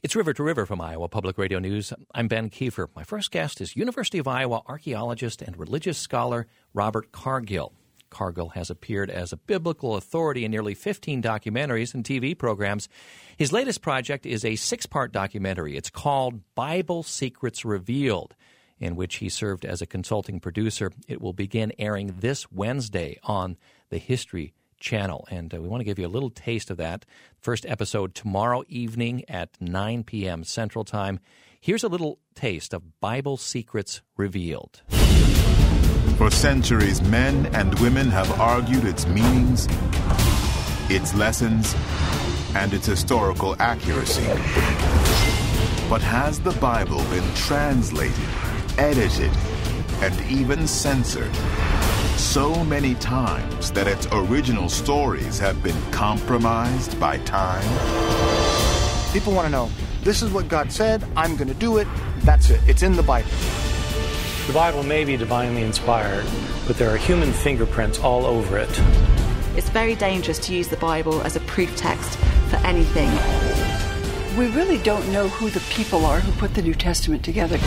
It's River to River from Iowa Public Radio News. I'm Ben Kiefer. My first guest is University of Iowa archaeologist and religious scholar Robert Cargill. Cargill has appeared as a biblical authority in nearly 15 documentaries and TV programs. His latest project is a 6-part documentary. It's called Bible Secrets Revealed, in which he served as a consulting producer. It will begin airing this Wednesday on the History Channel, and we want to give you a little taste of that. First episode tomorrow evening at 9 p.m. Central Time. Here's a little taste of Bible Secrets Revealed. For centuries, men and women have argued its meanings, its lessons, and its historical accuracy. But has the Bible been translated, edited, and even censored so many times that its original stories have been compromised by time? People want to know, this is what God said, I'm going to do it, that's it, it's in the Bible. The Bible may be divinely inspired, but there are human fingerprints all over it. It's very dangerous to use the Bible as a proof text for anything. We really don't know who the people are who put the New Testament together.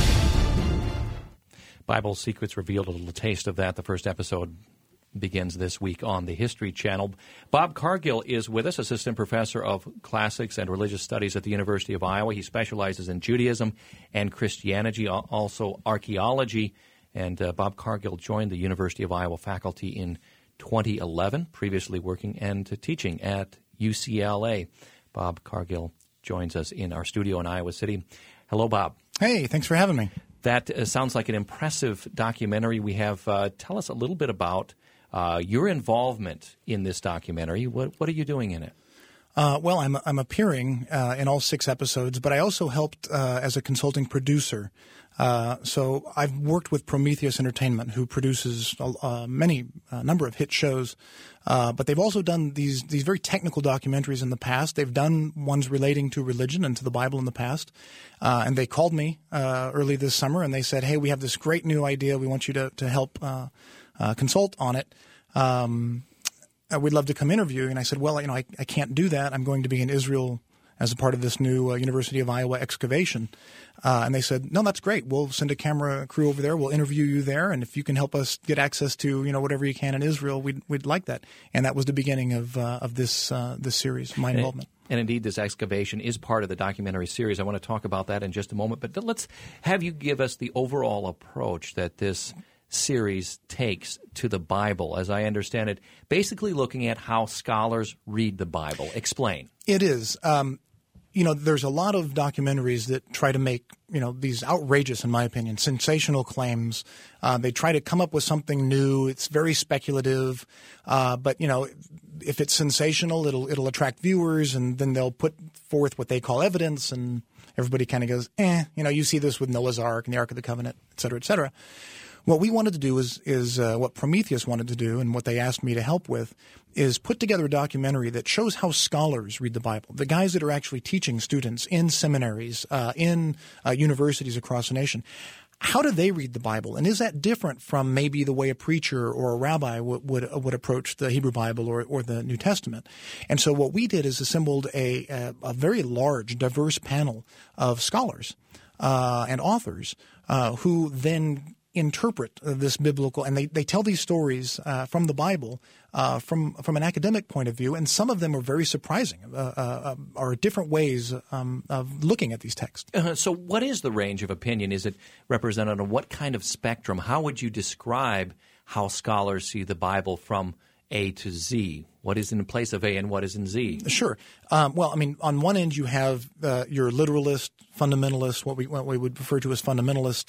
Bible Secrets Revealed, a little taste of that. The first episode begins this week on the History Channel. Bob Cargill is with us, assistant professor of classics and religious studies at the University of Iowa. He specializes in Judaism and Christianity, also archaeology. And Bob Cargill joined the University of Iowa faculty in 2011, previously working and teaching at UCLA. Bob Cargill joins us in our studio in Iowa City. Hello, Bob. Hey, thanks for having me. That sounds like an impressive documentary. We have, tell us a little bit about your involvement in this documentary. What are you doing in it? Well, I'm appearing in all 6 episodes, but I also helped as a consulting producer. So I've worked with Prometheus Entertainment, who produces a number of hit shows. But they've also done these very technical documentaries in the past. They've done ones relating to religion and to the Bible in the past. And they called me early this summer, and they said, hey, we have this great new idea. We want you to help consult on it. We'd love to come interview. And I said, well, I can't do that. I'm going to be in Israel as a part of this new University of Iowa excavation. And they said, no, that's great. We'll send a camera crew over there. We'll interview you there. And if you can help us get access to, whatever you can in Israel, we'd like that. And that was the beginning of this series, my involvement. And indeed, this excavation is part of the documentary series. I want to talk about that in just a moment. But let's have you give us the overall approach that this series takes to the Bible, as I understand it, basically looking at how scholars read the Bible. Explain. It is. There's a lot of documentaries that try to make, these outrageous, in my opinion, sensational claims. They try to come up with something new. It's very speculative. But, if it's sensational, it'll attract viewers, and then they'll put forth what they call evidence, and everybody kind of goes, you see this with Noah's Ark and the Ark of the Covenant, et cetera, et cetera. What we wanted to do is what Prometheus wanted to do, and what they asked me to help with, is put together a documentary that shows how scholars read the Bible, the guys that are actually teaching students in seminaries, in universities across the nation. How do they read the Bible? And is that different from maybe the way a preacher or a rabbi would approach the Hebrew Bible or the New Testament? And so what we did is assembled a very large, diverse panel of scholars and authors who then interpret this biblical, and they tell these stories from the Bible from an academic point of view, and some of them are very surprising, are different ways of looking at these texts. So what is the range of opinion? Is it represented on what kind of spectrum? How would you describe how scholars see the Bible from A to Z? What is in place of A and what is in Z? Sure. On one end you have your literalist, fundamentalist, what we would refer to as fundamentalist.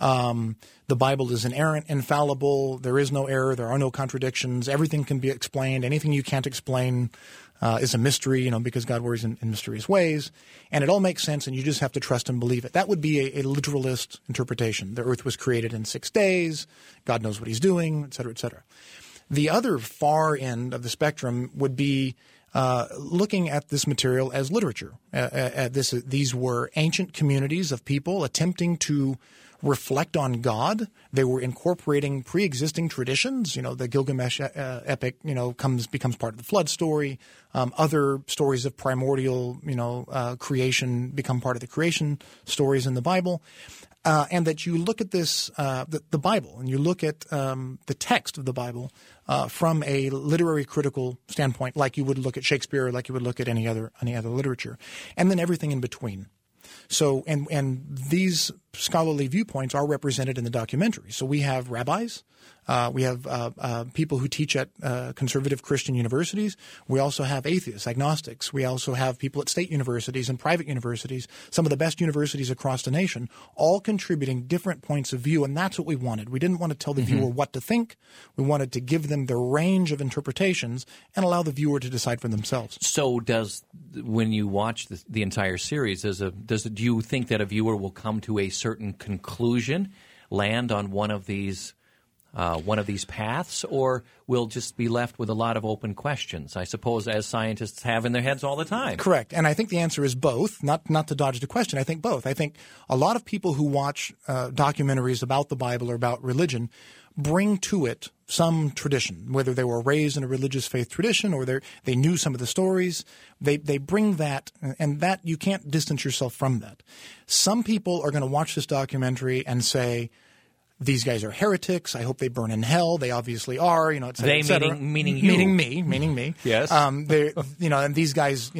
The Bible is inerrant, infallible. There is no error. There are no contradictions. Everything can be explained. Anything you can't explain is a mystery, because God works in mysterious ways. And it all makes sense, and you just have to trust and believe it. That would be a literalist interpretation. The earth was created in 6 days. God knows what he's doing, et cetera, et cetera. The other far end of the spectrum would be looking at this material as literature. These were ancient communities of people attempting to reflect on God. They were incorporating pre-existing traditions. The Gilgamesh epic, becomes part of the flood story. Other stories of primordial, creation become part of the creation stories in the Bible. And that you look at this, the Bible, and you look at the text of the Bible from a literary critical standpoint, like you would look at Shakespeare, or like you would look at any other literature, and then everything in between. So, and these scholarly viewpoints are represented in the documentary. So we have rabbis, we have people who teach at conservative Christian universities. We also have atheists, agnostics. We also have people at state universities and private universities, some of the best universities across the nation, all contributing different points of view. And that's what we wanted. We didn't want to tell the viewer what to think. We wanted to give them the range of interpretations and allow the viewer to decide for themselves. So when you watch the entire series, do you think that a viewer will come to a certain conclusion, land on one of these paths, or will just be left with a lot of open questions, I suppose, as scientists have in their heads all the time? Correct. And I think the answer is both, not to dodge the question. I think both. I think a lot of people who watch documentaries about the Bible or about religion bring to it some tradition, whether they were raised in a religious faith tradition or they knew some of the stories. They bring that, and that you can't distance yourself from that. Some people are going to watch this documentary and say, these guys are heretics. I hope they burn in hell. They obviously are, et cetera, they et cetera. Meaning you. Meaning me. Yes. And these guys,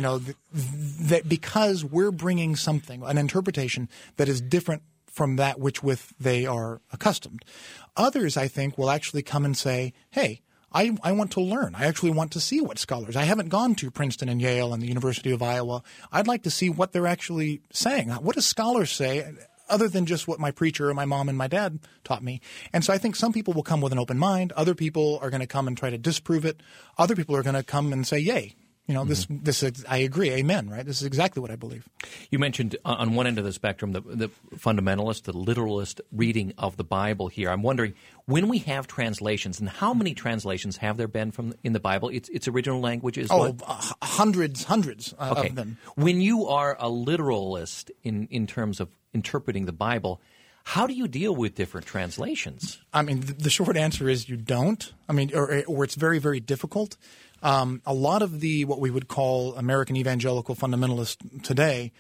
that because we're bringing something, an interpretation that is different from that with they are accustomed. Others, I think, will actually come and say, hey, I want to learn. I actually want to see what scholars. I haven't gone to Princeton and Yale and the University of Iowa. I'd like to see what they're actually saying. What do scholars say other than just what my preacher or my mom and my dad taught me? And so I think some people will come with an open mind. Other people are going to come and try to disprove it. Other people are going to come and say, yay. This I agree. Amen. Right. This is exactly what I believe. You mentioned on one end of the spectrum the fundamentalist, the literalist reading of the Bible here. I'm wondering, when we have translations, and how many translations have there been in the Bible? Its original language is what? Hundreds of them. When you are a literalist in terms of interpreting the Bible, how do you deal with different translations? I mean, the short answer is you don't. I mean, or it's very, very difficult. A lot of what we would call American evangelical fundamentalists today,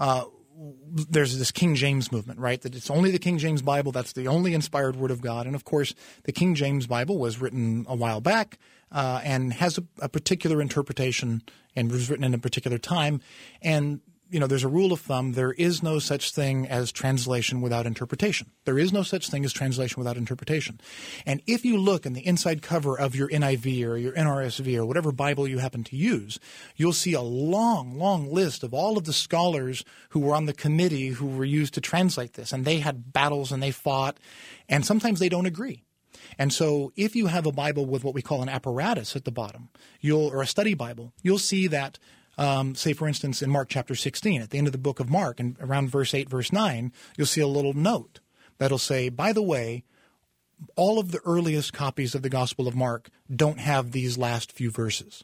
there's this King James movement, right? That it's only the King James Bible. That's the only inspired word of God. And of course, the King James Bible was written a while back and has a particular interpretation and was written in a particular time. And there's a rule of thumb. There is no such thing as translation without interpretation. There is no such thing as translation without interpretation. And if you look in the inside cover of your NIV or your NRSV or whatever Bible you happen to use, you'll see a long, long list of all of the scholars who were on the committee who were used to translate this. And they had battles and they fought, and sometimes they don't agree. And so if you have a Bible with what we call an apparatus at the bottom, or a study Bible, you'll see that say, for instance, in Mark chapter 16, at the end of the book of Mark, and around verse 8, verse 9, you'll see a little note that'll say, by the way, all of the earliest copies of the Gospel of Mark don't have these last few verses.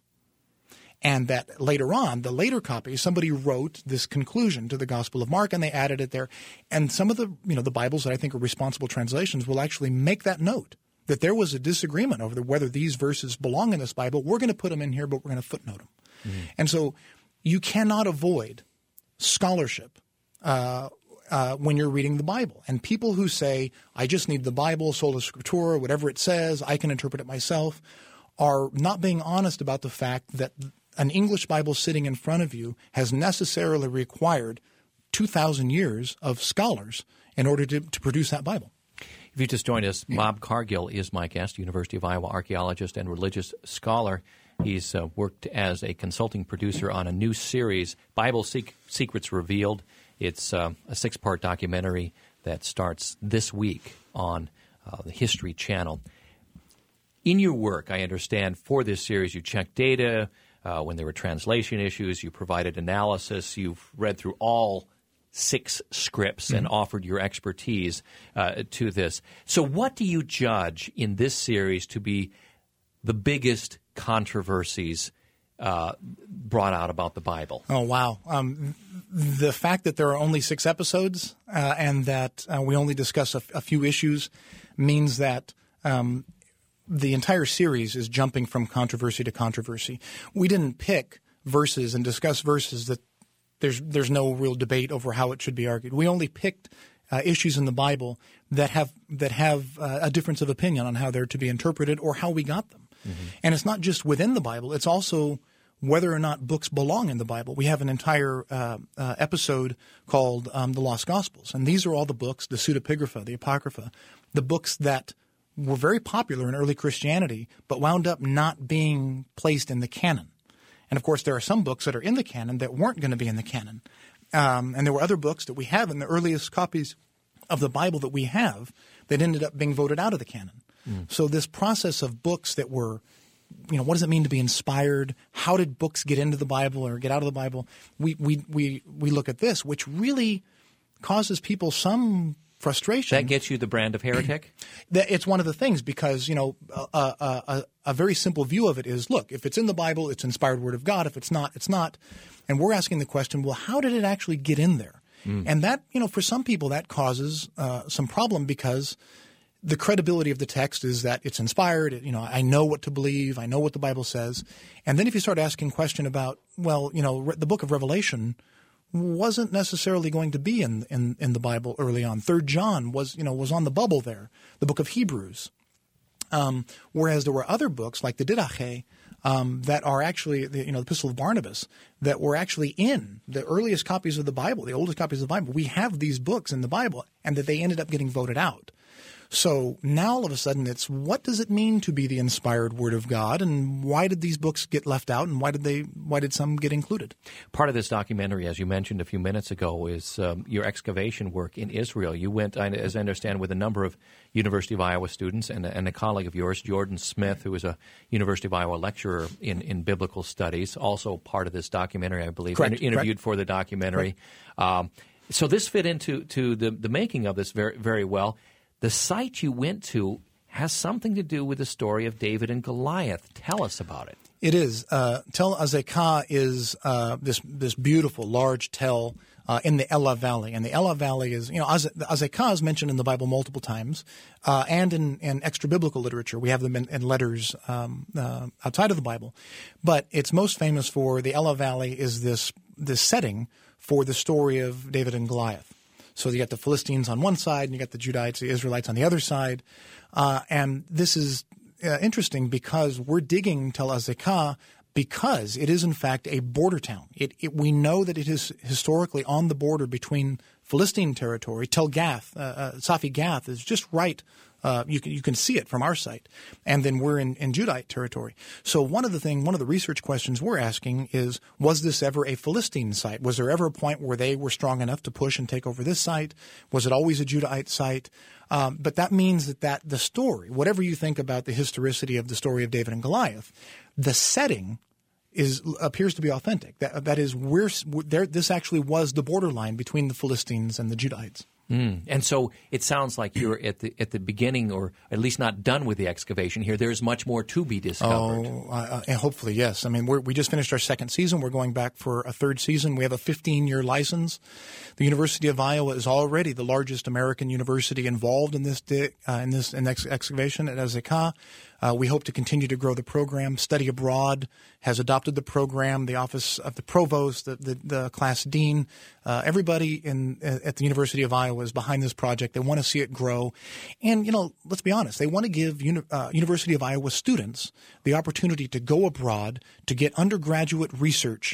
And that later on, the later copies, somebody wrote this conclusion to the Gospel of Mark, and they added it there. And some of the Bibles that I think are responsible translations will actually make that note, that there was a disagreement over whether these verses belong in this Bible. We're going to put them in here, but we're going to footnote them. Mm-hmm. And so you cannot avoid scholarship when you're reading the Bible. And people who say, I just need the Bible, sola scriptura, whatever it says, I can interpret it myself, are not being honest about the fact that an English Bible sitting in front of you has necessarily required 2,000 years of scholars in order to produce that Bible. If you just joined us, Bob Cargill is my guest, University of Iowa archaeologist and religious scholar. He's worked as a consulting producer on a new series, Bible Secrets Revealed. It's a 6-part documentary that starts this week on the History Channel. In your work, I understand, for this series, you checked data. When there were translation issues, you provided analysis. You've read through all 6 scripts and offered your expertise to this. So what do you judge in this series to be the biggest controversies brought out about the Bible? Oh, wow. The fact that there are only 6 episodes and that we only discuss a few issues means that the entire series is jumping from controversy to controversy. We didn't pick verses and discuss verses that there's no real debate over how it should be argued. We only picked issues in the Bible that have a difference of opinion on how they're to be interpreted or how we got them. Mm-hmm. And it's not just within the Bible. It's also whether or not books belong in the Bible. We have an entire episode called The Lost Gospels. And these are all the books, the pseudepigrapha, the apocrypha, the books that were very popular in early Christianity but wound up not being placed in the canon. And, of course, there are some books that are in the canon that weren't going to be in the canon. And there were other books that we have in the earliest copies of the Bible that we have that ended up being voted out of the canon. Mm. So this process of books that were, what does it mean to be inspired? How did books get into the Bible or get out of the Bible? We look at this, which really causes people some frustration. That gets you the brand of heretic? It's one of the things because, a very simple view of it is, look, if it's in the Bible, it's inspired word of God. If it's not, it's not. And we're asking the question, well, how did it actually get in there? Mm. And that, for some people that causes some problem because the credibility of the text is that it's inspired. I know what to believe. I know what the Bible says. And then if you start asking question about, the book of Revelation wasn't necessarily going to be in the Bible early on. 3 John was on the bubble there. The book of Hebrews. Whereas there were other books like the Didache that are actually, the Epistle of Barnabas, that were actually in the earliest copies of the Bible, the oldest copies of the Bible. We have these books in the Bible, and that they ended up getting voted out. So now all of a sudden it's what does it mean to be the inspired Word of God, and why did these books get left out, and why did some get included? Part of this documentary, as you mentioned a few minutes ago, is your excavation work in Israel. You went, as I understand, with a number of University of Iowa students and a colleague of yours, Jordan Smith, who is a University of Iowa lecturer in biblical studies, also part of this documentary, I believe, interviewed for the documentary. So this fit into the making of this very, very well. The site you went to has something to do with the story of David and Goliath. Tell us about it. It is. Tel Azekah is this beautiful, large tell in the Elah Valley. And the Elah Valley is, Azekah is mentioned in the Bible multiple times and in extra-biblical literature. We have them in letters outside of the Bible. But it's most famous for the Elah Valley is this setting for the story of David and Goliath. So you got the Philistines on one side, and you got the Judites, the Israelites on the other side. And this is interesting because we're digging Tel Azekah because it is, in fact, a border town. We know that it is historically on the border between Philistine territory. Tel Gath, Safi Gath is just right. You can see it from our site. And then we're in Judite territory. So one of the research questions we're asking is, was this ever a Philistine site? Was there ever a point where they were strong enough to push and take over this site? Was it always a Judite site? But that means that the story, whatever you think about the historicity of the story of David and Goliath, the setting appears to be authentic. That is, this actually was the borderline between the Philistines and the Judites. Mm. And so it sounds like you're at the beginning, or at least not done with the excavation here. There's much more to be discovered. And hopefully, yes. I mean, we just finished our second season. We're going back for a third season. We have a 15-year license. The University of Iowa is already the largest American university involved in this excavation at Azekah. We hope to continue to grow the program. Study Abroad has adopted the program. The Office of the Provost, the class dean, everybody at the University of Iowa is behind this project. They want to see it grow. And, let's be honest, they want to give University of Iowa students the opportunity to go abroad to get undergraduate research,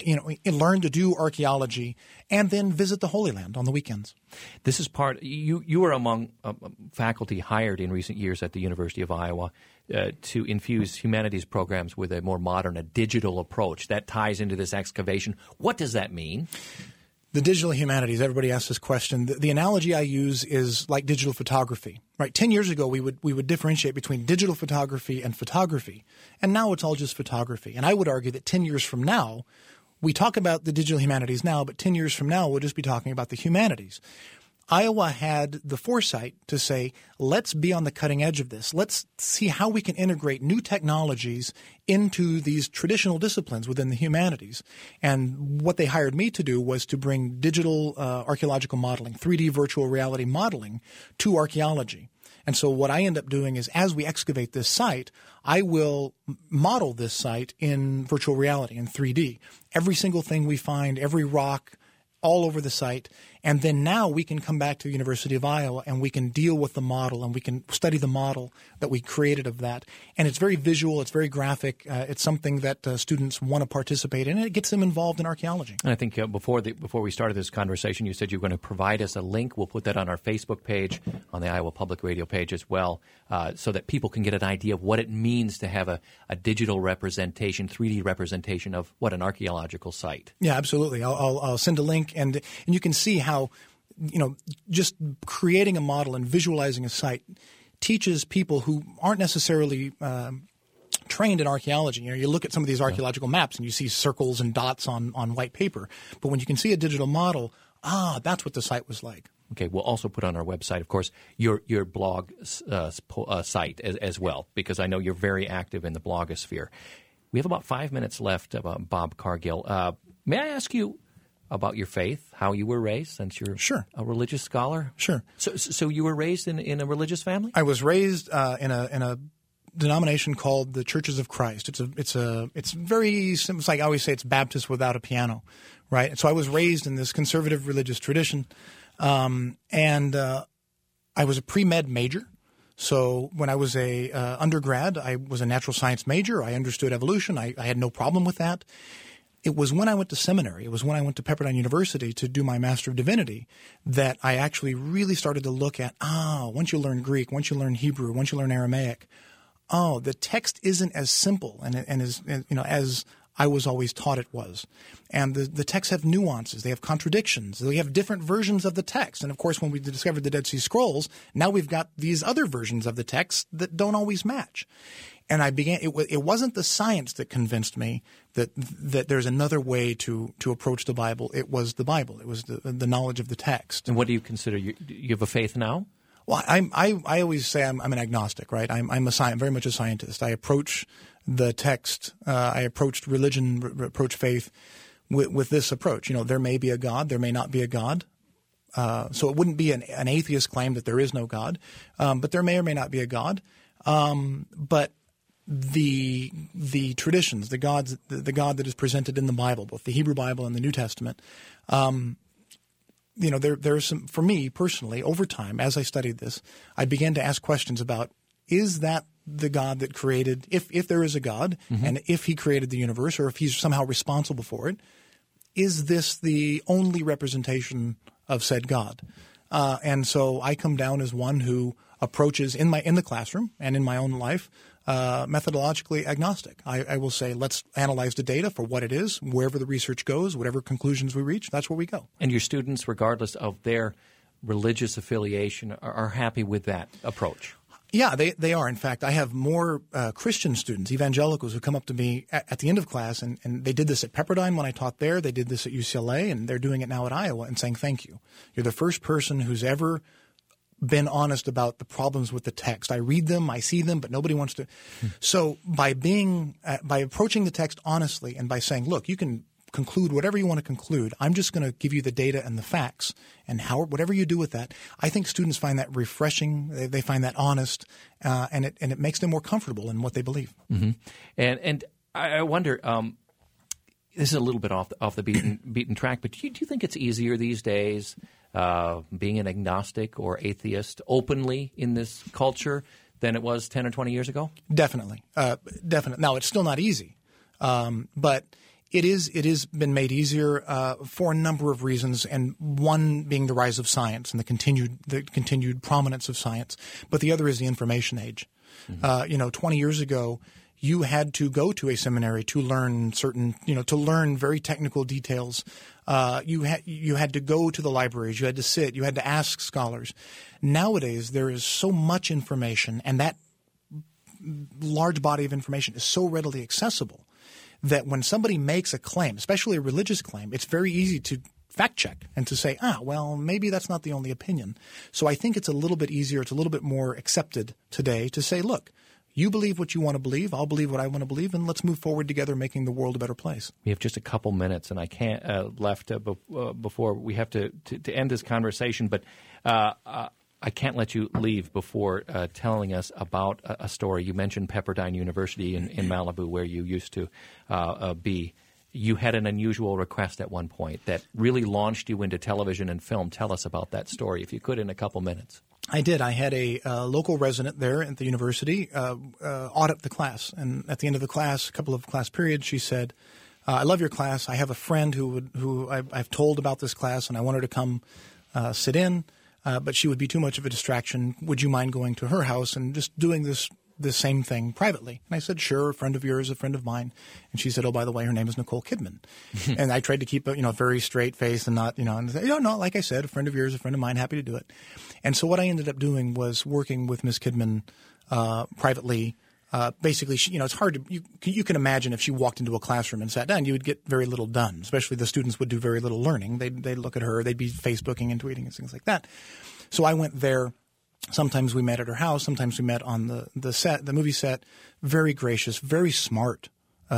learn to do archaeology, and then visit the Holy Land on the weekends. This is you were among faculty hired in recent years at the University of Iowa to infuse humanities programs with a more modern, a digital approach. That ties into this excavation. What does that mean? The digital humanities, everybody asks this question. The analogy I use is like digital photography. Right? 10 years ago, we would differentiate between digital photography and photography. And now it's all just photography. And I would argue that 10 years from now, we talk about the digital humanities now, but 10 years from now, we'll just be talking about the humanities. Iowa had the foresight to say, let's be on the cutting edge of this. Let's see how we can integrate new technologies into these traditional disciplines within the humanities. And what they hired me to do was to bring digital archaeological modeling, 3D virtual reality modeling to archaeology. And so what I end up doing is, as we excavate this site, I will model this site in virtual reality, in 3D. Every single thing we find, every rock, all over the site. And then now we can come back to the University of Iowa and we can deal with the model and we can study the model that we created of that. And it's very visual. It's very graphic. It's something that students want to participate in, and it gets them involved in archaeology. And I think before we started this conversation, you said you were going to provide us a link. We'll put that on our Facebook page, on the Iowa Public Radio page as well, so that people can get an idea of what it means to have a digital representation, 3D representation of what an archaeological site. Yeah, absolutely. I'll send a link, and you can see how, just creating a model and visualizing a site teaches people who aren't necessarily trained in archaeology. You look at some of these archaeological maps and you see circles and dots on white paper. But when you can see a digital model, that's what the site was like. Okay, we'll also put on our website, of course, your blog site as well, because I know you're very active in the blogosphere. We have about 5 minutes left, Bob Cargill. May I ask you about your faith, how you were raised, since you're a religious scholar? Sure. So you were raised in a religious family? I was raised in a denomination called the Churches of Christ. It's very simple. It's like I always say, it's Baptist without a piano, right? So I was raised in this conservative religious tradition, and I was a pre-med major. So when I was a undergrad, I was a natural science major. I understood evolution. I had no problem with that. It was when I went to seminary, it was when I went to Pepperdine University to do my Master of Divinity that I actually really started to look at, once you learn Greek, once you learn Hebrew, once you learn Aramaic, the text isn't as simple and as I was always taught it was. And the texts have nuances. They have contradictions. They have different versions of the text. And, of course, when we discovered the Dead Sea Scrolls, now we've got these other versions of the text that don't always match. And I began. It wasn't the science that convinced me that there's another way to approach the Bible. It was the Bible. It was the knowledge of the text. And what do you consider? You have a faith now? Well, I always say I'm an agnostic, right? I'm very much a scientist. I approach the text. I approached religion, approach faith with this approach. There may be a God. There may not be a God. So it wouldn't be an atheist claim that there is no God, but there may or may not be a God. But the traditions, the God that is presented in the Bible, both the Hebrew Bible and the New Testament, there's some, for me personally, over time, as I studied this, I began to ask questions about, is that the God that created, if there is a God, and if he created the universe, or if he's somehow responsible for it, is this the only representation of said God? And so I come down as one who approaches in the classroom and in my own life methodologically agnostic. I will say, let's analyze the data for what it is. Wherever the research goes, whatever conclusions we reach, that's where we go. And your students, regardless of their religious affiliation, are happy with that approach? Yeah, they are. In fact, I have more Christian students, evangelicals, who come up to me at the end of class, and they did this at Pepperdine when I taught there. They did this at UCLA, and they're doing it now at Iowa and saying, thank you. You're the first person who's ever been honest about the problems with the text. I read them, I see them, but nobody wants to. So by approaching the text honestly and by saying, look, you can conclude whatever you want to conclude. I'm just going to give you the data and the facts, and whatever you do with that, I think students find that refreshing. They find that honest, and it makes them more comfortable in what they believe. Mm-hmm. And I wonder. This is a little bit off the beaten track, but do you think it's easier these days, being an agnostic or atheist openly in this culture than it was 10 or 20 years ago? Definitely. Now, it's still not easy, but it is been made easier for a number of reasons, and one being the rise of science and the continued prominence of science, but the other is the information age. 20 years ago, you had to go to a seminary to learn to learn very technical details. You had to go to the libraries. You had to sit. You had to ask scholars. Nowadays, there is so much information, and that large body of information is so readily accessible that when somebody makes a claim, especially a religious claim, it's very easy fact check and to say, well, maybe that's not the only opinion. So I think it's a little bit easier, it's a little bit more accepted today to say, look, you believe what you want to believe, I'll believe what I want to believe, and let's move forward together making the world a better place. We have just a couple minutes, and I can't left before we have to end this conversation, but I can't let you leave before telling us about a story. You mentioned Pepperdine University in Malibu, where you used to be. You had an unusual request at one point that really launched you into television and film. Tell us about that story, if you could, in a couple minutes. I did. I had a local resident there at the university audit the class. And at the end of the class, a couple of class periods, she said, I love your class. I have a friend who I've told about this class, and I want her to come sit in, but she would be too much of a distraction. Would you mind going to her house and just doing this same thing privately? And I said, sure, a friend of yours, a friend of mine. And she said, oh, by the way, her name is Nicole Kidman. And I tried to keep a very straight face and not, and say, no, like I said, a friend of yours, a friend of mine, happy to do it. And so what I ended up doing was working with Ms. Kidman privately. Basically, it's hard to you can imagine if she walked into a classroom and sat down, you would get very little done. Especially the students would do very little learning. They'd look at her, they'd be Facebooking and tweeting and things like that. So I went there. Sometimes we met at her house. Sometimes we met on the movie set. Very gracious, very smart.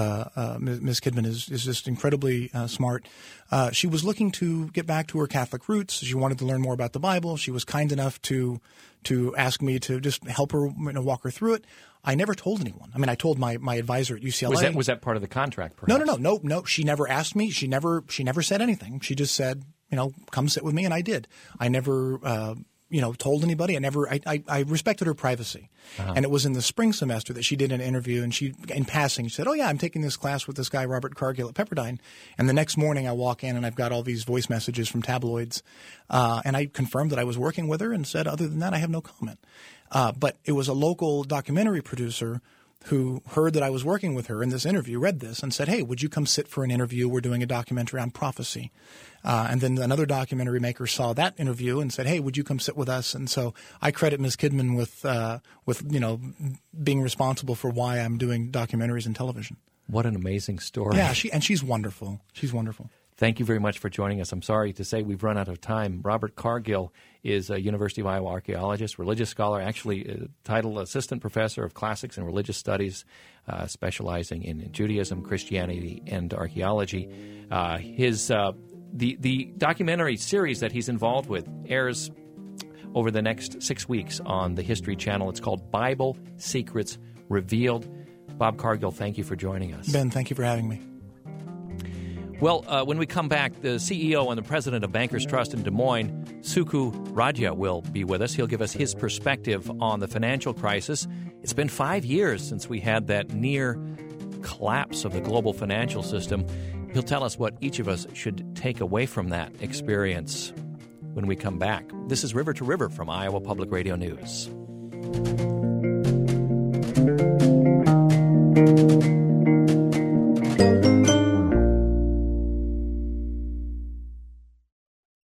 Ms. Kidman is just incredibly smart. She was looking to get back to her Catholic roots. She wanted to learn more about the Bible. She was kind enough to ask me to just help her, walk her through it. I never told anyone. I mean, I told my advisor at UCLA. Was that part of the contract? Perhaps? No. She never asked me. She never said anything. She just said, come sit with me, and I did. I never. Told anybody. I respected her privacy. Uh-huh. And it was in the spring semester that she did an interview, and in passing, she said, oh, yeah, I'm taking this class with this guy, Robert Cargill at Pepperdine. And the next morning I walk in and I've got all these voice messages from tabloids. And I confirmed that I was working with her and said, other than that, I have no comment. But it was a local documentary producer who heard that I was working with her in this interview, read this, and said, hey, would you come sit for an interview? We're doing a documentary on prophecy. And then another documentary maker saw that interview and said, hey, would you come sit with us? And so I credit Ms. Kidman with being responsible for why I'm doing documentaries and television. What an amazing story. Yeah, she's wonderful. She's wonderful. Thank you very much for joining us. I'm sorry to say we've run out of time. Robert Cargill is a University of Iowa archaeologist, religious scholar, actually titled Assistant Professor of Classics and Religious Studies, specializing in Judaism, Christianity, and archaeology. The documentary series that he's involved with airs over the next 6 weeks on the History Channel. It's called Bible Secrets Revealed. Bob Cargill, thank you for joining us. Ben, thank you for having me. Well, when we come back, the CEO and the president of Bankers Trust in Des Moines, Suku Raja, will be with us. He'll give us his perspective on the financial crisis. It's been 5 years since we had that near collapse of the global financial system. He'll tell us what each of us should take away from that experience when we come back. This is River to River from Iowa Public Radio News.